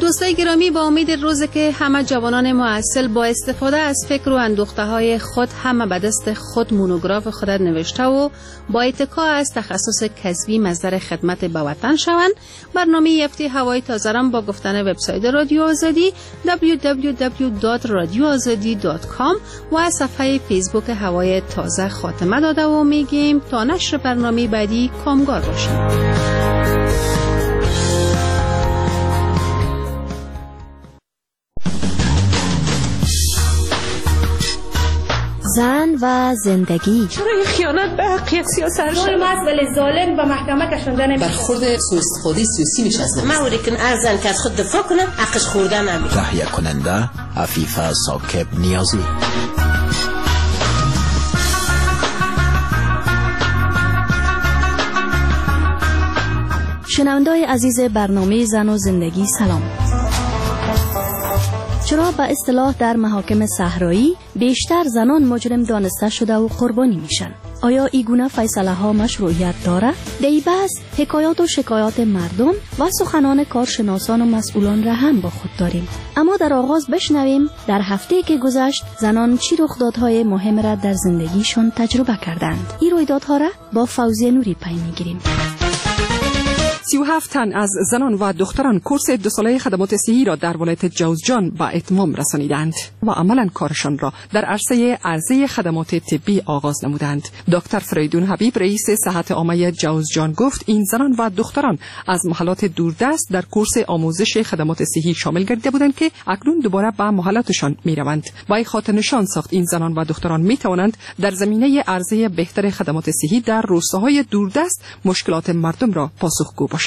دوستای گرامی، با امید روزی که همه جوانان مؤصل با استفاده از فکر و اندوخته‌های خود همه به دست خود مونوگراف خود نوشته و با اتکا از تخصص کسبی مصدر خدمت به وطن شوند، برنامه یفتی هوای تازه را با گفتن وبسایت رادیو آزادی www.radioazadi.com و صفحه فیسبوک هوای تازه خاتمه داده و میگیم تا نشر برنامه بعدی کامگار باشید. زن و زندگی. چرا این خیانت به حقیقت سیاست ظلم است ولی ظالم به محکمه کشانده نمیشه. برخورد سوء استفاده سیاسی میشه از موری که ارزن که از خود دفاع کنه حقش خوردن نمیشه. تهیه کننده عفیفه ساکب نیازی. شنونده‌های عزیز برنامه زن و زندگی سلام. چرا به اصطلاح در محاکم صحرایی بیشتر زنان مجرم دانسته شده و قربانی میشن؟ آیا این گونه فیصله ها مشروعیت داره؟ در بحث حکایات و شکایات مردم و سخنان کارشناسان و مسئولان را هم با خود داریم. اما در آغاز بشنویم در هفته که گذشت زنان چی رخدادهای مهم را در زندگیشان تجربه کردند. این رویدادها را با فوزیه نوری پی میگیریم. 37 تن از زنان و دختران کورس 2 ساله خدمات صحی را در ولایت جوزجان به اتمام رسانیدند و عملاً کارشان را در عرصه خدمات طبی آغاز نمودند. دکتر فریدون حبیب رئیس صحت عامه جوزجان گفت این زنان و دختران از محلات دوردست در کورس آموزش خدمات صحی شامل گردیده بودند که اکنون دوباره به محلاتشان میروند. با این خاطر نشان ساخت این زنان و دختران میتوانند در زمینه عرضه بهتر خدمات صحی در روستاهای دوردست مشکلات مردم را پاسخگو باشند.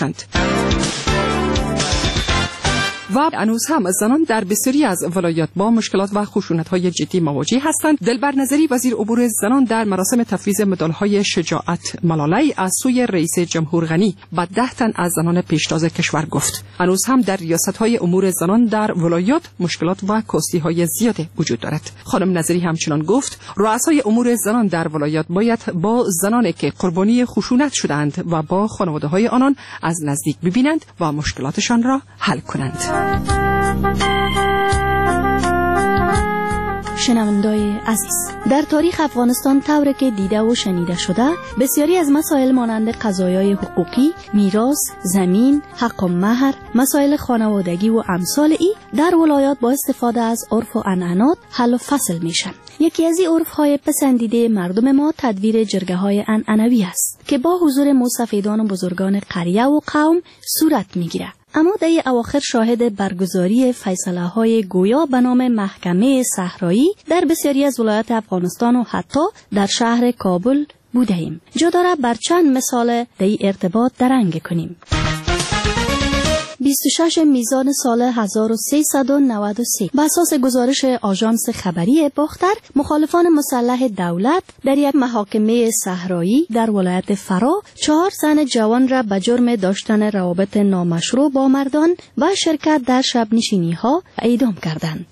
و هنوز هم زنان در بسیاری از ولایات با مشکلات و خشونت‌های جدی مواجه هستند. دلبر نظری وزیر امور زنان در مراسم تفویض مدال‌های شجاعت ملاله از سوی رئیس جمهور غنی به 10 تن از زنان پیشتاز کشور گفت هنوز هم در ریاست‌های امور زنان در ولایات مشکلات و کاستی‌های زیاد وجود دارد. خانم نظری همچنان گفت رؤسای امور زنان در ولایات باید با زنانی که قربانی خشونت شدند و با خانواده‌های آنان از نزدیک ببینند و مشکلاتشان را حل کنند. شنونده‌های عزیز، در تاریخ افغانستان طوری که دیده و شنیده شده بسیاری از مسائل مانند قضایای حقوقی، میراث، زمین، حق و مهر، مسائل خانوادگی و امثال ای در ولایات با استفاده از عرف و عنعنات حل و فصل میشن. یکی از این عرف‌های پسندیده مردم ما تدویر جرگه‌های عنعنوی است که با حضور مستفیدان و بزرگان قریه و قوم صورت میگیره. اما در اواخر شاهد برگزاری فیصله‌های گویا به نام محکمه صحرایی در بسیاری از ولایات افغانستان و حتی در شهر کابل بودیم. جا داره بر چند مثال در ارتباط درنگ کنیم. 26 میزان سال 1393 به اساس گزارش آژانس خبری باختر، مخالفان مسلح دولت در یک محاکمه صحرایی در ولایت فرا 4 زن جوان را به جرم داشتن روابط نامشروع با مردان و شرکت در شب نشینی‌ها اعدام کردند.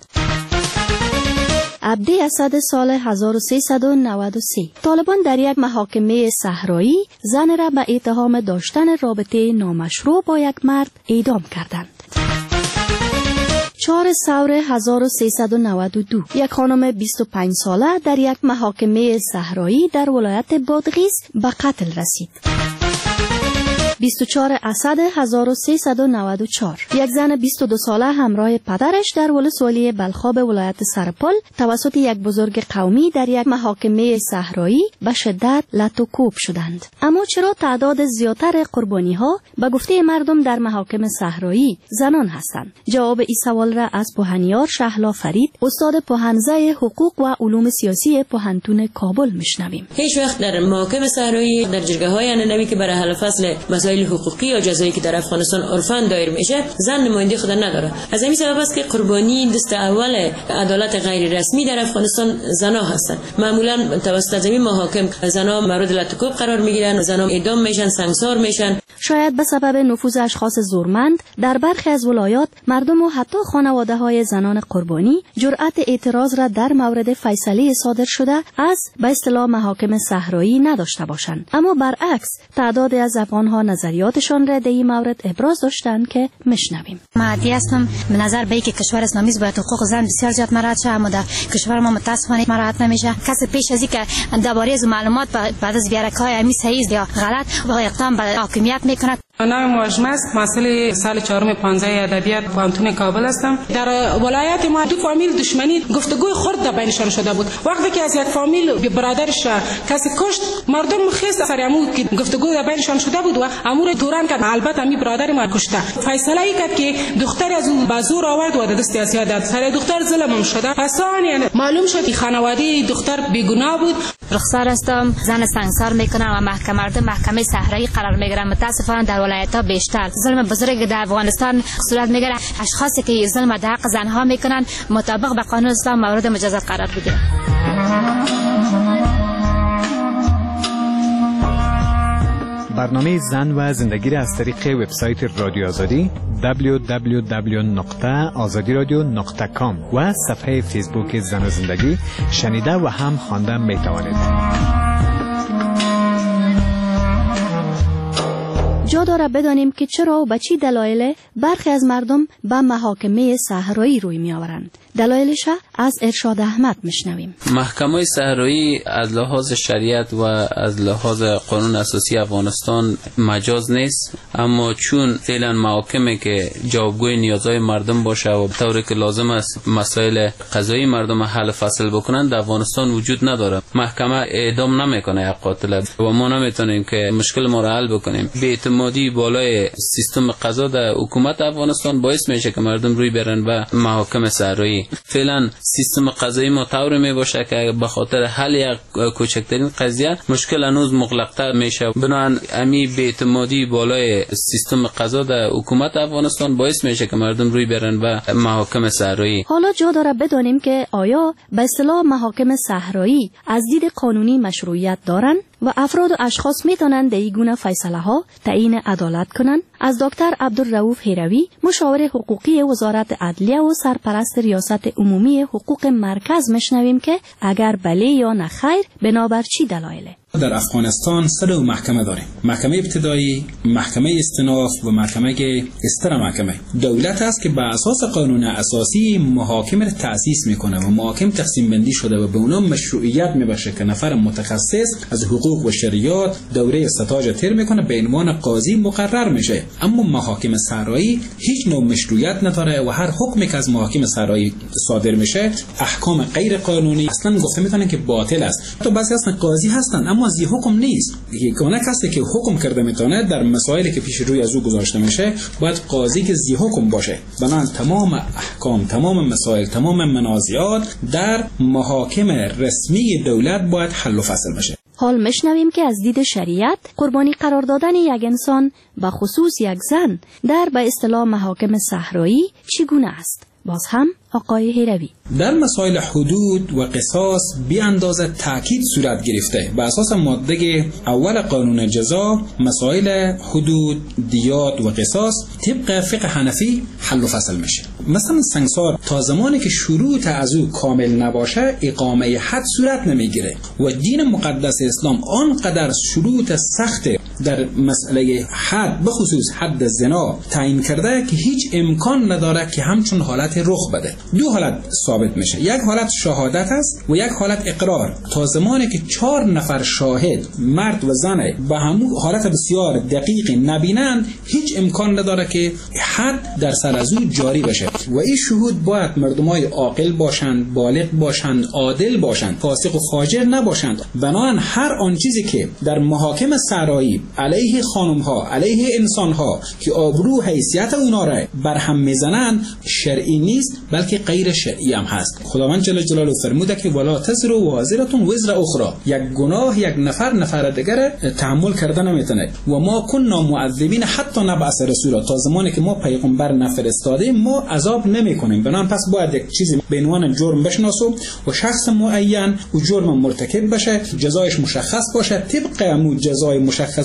عبدی اسد سال 1393 طالبان در یک محاکمه صحرایی زن را به اتهام داشتن رابطه نامشروع با یک مرد اعدام کردند. 4 ثور 1392 یک خانم 25 ساله در یک محاکمه صحرایی در ولایت بادغیس به قتل رسید. 24 اسد 1394 یک زن 22 ساله همراه پدرش در ولسوالی بلخاب ولایت سرپل توسط یک بزرگ قومی در یک محاکمه صحرایی به شدت لط و کوب شدند. اما چرا تعداد زیادتر قربانی ها به گفته مردم در محاکم صحرایی زنان هستند؟ جواب این سوال را از پوهنیار شهلا فرید، استاد پوهنزه حقوق و علوم سیاسی پوهنتون کابل میشنویم. هیچ وقت در محاکم صحرایی در جرگه‌های عنعنوی که برای حل فصل مسائل حقوقی یا جزایی که در افغانستان عرفاً دایر میشه زن نماینده خود نداره. از همین سبب است که قربانی دست اول عدالت غیر رسمی در افغانستان زنا هستند. معمولاً توسط زمین محاکم زنا مورد لطکوب قرار میگیرن، زنا اعدام میشن، سنگسار میشن. شاید به سبب نفوذ اشخاص زورمند در برخی از ولایات مردم و حتی خانواده‌های زنان قربانی جرأت اعتراض را در مورد فیصله صادر شده از به اصطلاح محاکم صحرایی نداشته باشند. اما برعکس تعدادی از افغان‌ها نظریاتشان را در این مورد ابراز داشتند که میشنویم. مهدی هستم. به نظر به که کشور اسلامی باید حقوق زن بسیار زیاد مراعات شه، اما در کشور ما متاسفانه مراعات نمیشه. کسی پیش از اینکه درباره از معلومات بعد از بیارکای امی صحیح یا غلط و اقدام به حاکمیت میکنه. نام مواجمه است. محصل سال 4 15 ادبیات پانتون کابل هستم. در ولایت ما دو فامیل دشمنی گفتگوی خرد بینشان شده بود. وقتی که از یک فامیل به برادرش کسی کشت، مردم خیس سر امو که گفتگو بینشان شده بود و امور دوران کرد. البته می برادر ما کشته. فیصله ای کرد که دختر از اون بازور آورد و دست سیاسی داد. سر دختر ظلم شده. اصلا یعنی معلوم شد که خانواده دختر بیگناه بود. رخسار هستم. زن سنگسار میکنم و محکمه صحرایی قرار میگیرم. متاسفانه در ولایت‌ها بیشتر ظلم بزرگ در افغانستان صورت میگیره. اشخاصی که ظلم در حق زنها میکنن مطابق به قانون اسلام مورد مجازات قرار بگیره. برنامه زن و زندگی را از طریق وبسایت رادیو آزادی www.azadiradio.com و صفحه فیسبوک زن و زندگی شنیده و هم خوانده میتوانید. جا داره بدانیم که چرا و به چی دلایل برخی از مردم به محاکمه صحرایی روی می آورند. دلایلش از ارشاد احمد میشنویم. محکمه صحرایی از لحاظ شریعت و از لحاظ قانون اساسی افغانستان مجاز نیست، اما چون فعلا محاکمه که جوابگوی نیازهای مردم باشه و به طوری که لازم است مسائل قضایی مردم حل فصل بکنن در افغانستان وجود نداره. محکمه اعدام نمیکنه یک قاتل و ما نمیتونیم که مشکل ما را حل بکنیم. بی‌اعتمادی بالای سیستم قضا در حکومت افغانستان باعث میشه که مردم روی برن به محاکم صحرایی. فعلا سیستم قضایی ما طور می باشه که به خاطر حل یک کوچکترین قضیه مشکل هنوز مغلق‌تر میشه. بنابراین امی بی‌اعتمادی بالای سیستم قضا در حکومت افغانستان باعث میشه که مردم روی برن به محاکم صحرایی. حالا جا داره بدانیم که آیا به اصطلاح محاکم صحرایی از دید قانونی مشروعیت دارند و افراد و اشخاص میتونند در این گونه فیصله ها تعیین عدالت کنند؟ از دکتر عبدالرؤوف هیروی مشاور حقوقی وزارت عدلیه و سرپرست ریاست عمومی حقوق مرکز میشنویم که اگر بله یا نه خیر بنابر چی دلایله. در افغانستان سه محکمه داریم: محکمه ابتدایی، محکمه استئناف و محکمه استر محکمه. دولت است که بر اساس قانون اساسی محاکم را تأسیس میکنه و محاکم تقسیم بندی شده و به اونها مشروعیت میبخشه که نفر متخصص از حقوق و شریعت دوره استاج تر میکنه به عنوان قاضی مقرر میشه. اما محاکم صحرایی هیچ نوع مشروعیت نداره و هر حکمی که از محاکم صحرایی صادر میشه احکام غیر قانونی اصلا گفته میتونن که باطل است. تو بعضی اصلا قاضی هستن اما از حکم نیست. یگانه کسی که حکم کرده میتونه در مسائلی که پیش روی از او گذاشته میشه باید قاضی که ذی حکم باشه. بنابراین تمام احکام، تمام مسائل، تمام منازعات در محاکم رسمی دولت باید حل و فصل بشه. حال میشنویم که از دید شریعت قربانی قرار دادن یک انسان به خصوص یک زن در به اصطلاح محاکم صحرایی چگونه است؟ باز هم آقای هیروی در مسائل حدود و قصاص بی اندازه تاکید صورت گرفته. به اساس ماده اول قانون جزا مسائل حدود، دیات و قصاص طبق فقه حنفی حل و فصل میشه. مثلا سنگسار تا زمانی که شروط از او کامل نباشه اقامه حد صورت نمیگیره و دین مقدس اسلام آنقدر شروط سخت در مسئله حد به خصوص حد زنا تعیین کرده که هیچ امکان نداره که همچون حالت رخ بده. دو حالت ثابت میشه: یک حالت شهادت است و یک حالت اقرار. تا زمانی که 4 نفر شاهد مرد و زن به همون حالت بسیار دقیق نبینند هیچ امکان نداره که حد در سر از او جاری بشه و این شهود باید مردمای عاقل باشند، بالغ باشند، عادل باشند، فاسق و فاجر نباشند. بنابراین هر آن چیزی که در محاکم صحرایی علیه خانم ها، علیه انسان ها که آبرو حیثیت اونا را برهم میزنند شرعی نیست بلکه غیر شرعی هم هست. خداوند جل جلاله فرموده که ولا تزر وازره وزر اخرى، یک گناه یک نفر دیگر تحمل کردن نمیتونه. و ما كنا معذبین حتی نبعث رسولا، تا زمانی که ما پیغمبر نفرستادیم ما عذاب نمیکنیم. بنابراین پس باید یک چیزی به عنوان جرم بشناسو و شخص معین و جرم مرتکب بشه، جزایش مشخص باشه، طبق همون جزای مشخص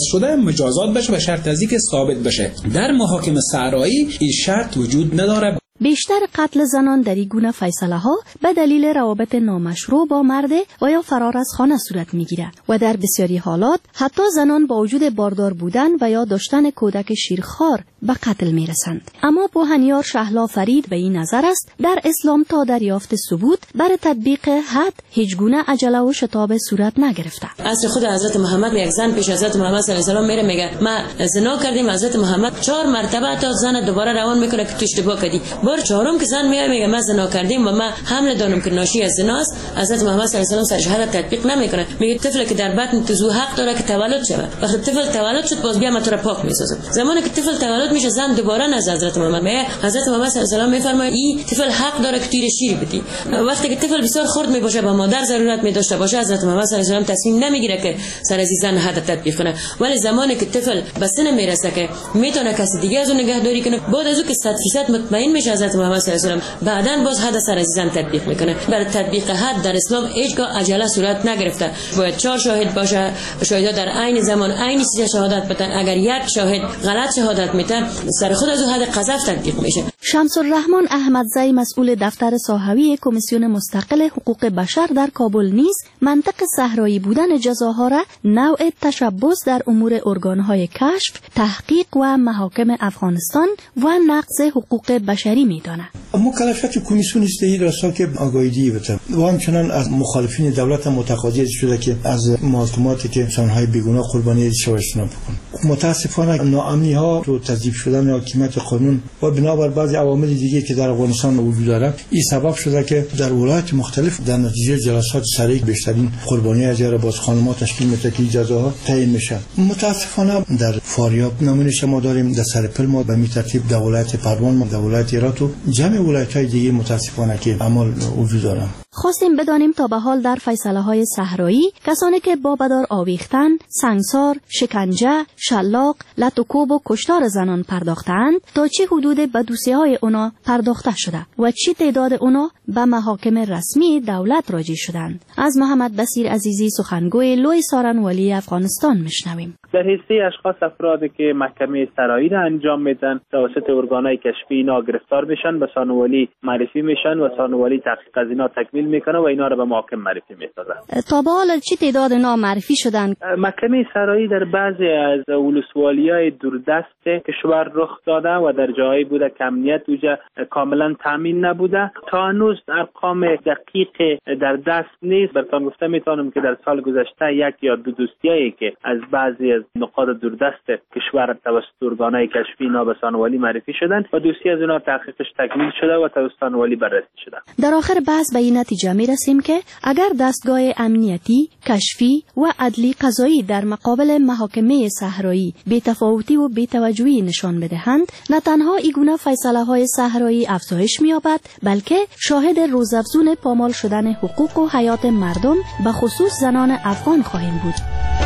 شده مجازات بشه و شرط از اینکه ثابت بشه. در محاکم صحرایی این شرط وجود نداره. بیشتر قتل زنان در این گونه فیصله ها به دلیل روابط نامشروع با مرد و یا فرار از خانه صورت میگیرد و در بسیاری حالات حتی زنان با وجود باردار بودن و یا داشتن کودک شیرخوار به قتل میرسند. اما بوهنیار شهلا فرید به این نظر است در اسلام تا دریافت ثبوت بر تطبیق حد هیچ گونه عجله و شتاب صورت نگرفته. اصل خود حضرت محمد یک زن پیش حضرت محمد صلی الله علیه و آله میره میگه ما زنا کردیم. حضرت محمد 4 مرتبه تا زن دوباره روان میکنه که تو اشتباه کردی. بار چهارم که زن میگه ما زنا کردیم و ما حمل دارم که ناشی از زناست. حضرت محمد صلی الله علیه و آله سرشهادت تطبیق نمیکنه. میگه طفل که در بطن تو حق داره که تولد شود. وقتی طفل تولد شد باز بیا ما تو را پاک میسازم. زمانی که طفل تولد میشه زن دوباره از حضرت محمد میگه حضرت محمد صلی الله علیه و آله میفرماید این طفل حق داره که توی شیر بدی. وقتی که طفل بسیار خرد میباشه با مادر ضرورت میداشته باشه حضرت محمد صلی الله علیه و آله تصمیم نمیگیره که سر از زن حد تطبیق کنه. ولی زمانی که طفل به سن میرسه که میتونه کسی دیگه از اون نگهداری کنه بعد از اون که 100% مطمئن میشه حضرت محمد صلی الله علیه و آله بعداً باز حد سر از زن تطبیق میکنه. برای تطبیق حد در اسلام هیچگاه عجله صورت نگرفته. باید 4 شاهد باشه. شاهدها در عین زمان عین چیز شهادت بدن. اگر یک شاهد غلط شهادت میده سر خود از حد قذف تطبیق میشه. شمس الرحمن احمدزی مسئول دفتر صحوی کمیسیون مستقل حقوق بشر در کابل نیز منطق صحرایی بودن جزاها را نوع تشبث در امور ارگانهای کشف، تحقیق و محاکم افغانستان و نقض حقوق بشری می‌داند. مکلفیت کمیسیون است این راستا که آگاهی بده و همچنان از مخالفین دولت متقاضی شده که از محاکماتی که انسان‌های بیگناه قربانی شوند بکنه. متاسفانه ناامنی‌ها و تضعیف شدن حاکمیت قانون و بنابر بعضی عوامل دیگه که در افغانستان وجود داره این سبب شده که در ولایات مختلف در نتیجه جلسات سریع بیشترین قربانی از باز خانم‌ها تشکیل میده که جزاها تعیین میشه. متاسفانه در فاریاب نمونهش ما داریم، در سرپل ما به می ترتیب در ولایت پروان، در ولایت هرات و جمع ولایت‌های دیگه متاسفانه که اعمال وجود داره. خواستیم بدانیم تا به حال در فیصله‌های صحرایی کسانی که با بدار آویختن، سنگسار، شکنجه، شلاق، لط و کوب و کشتار زنان پرداختند تا چه حدود به دوسیه‌های اونا پرداخته شده و چه تعداد اونا به محاکم رسمی دولت راجع شدند. از محمد بصیر عزیزی سخنگوی لوی سارنوالی افغانستان میشنویم. در حیث اشخاص افرادی که محکمه سرایی را انجام میدن توسط ارگانهای کشفی اینا گرفتار میشن، به سانوالی معرفی میشن و سانوالی تحقیق از اینا تکمیل میکنه و اینا را به محاکم معرفی میسازه. تا به حال چه تعداد اینا معرفی شدن؟ محکمه سرایی در بعضی از ولسوالی‌های دوردست کشور رخ داده و در جایی بوده که امنیت اوجا کاملا تامین نبوده. تا هنوز ارقام دقیق در دست نیست. براتون گفته میتونم که در سال گذشته 1 یا 2 دوستیایی که از بعضی از نقاط دوردست کشور توسط ارگانهای کشفی اینا به سانوالی معرفی شدند و دوستی از اینا تحقیقش تکمیل شده و توسط سانوالی بررسی شده. در آخر بحث به این نتیجه میرسیم که اگر دستگاه امنیتی، کشفی و عدلی قضایی در مقابل محاکمه صحرایی بی‌تفاوتی و بی‌توجهی نشان بدهند، نه تنها این گونه فیصله‌های صحرایی افزایش می‌یابد بلکه شاهد روزافزون پامال شدن حقوق و حیات مردم به خصوص زنان افغان خواهیم بود.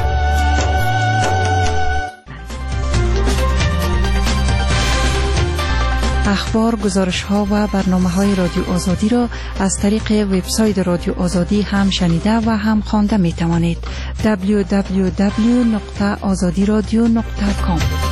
اخبار، گزارش‌ها و برنامه‌های رادیو آزادی را از طریق وبسایت رادیو آزادی هم شنیده و هم خوانده می‌توانید. www.azadiradio.com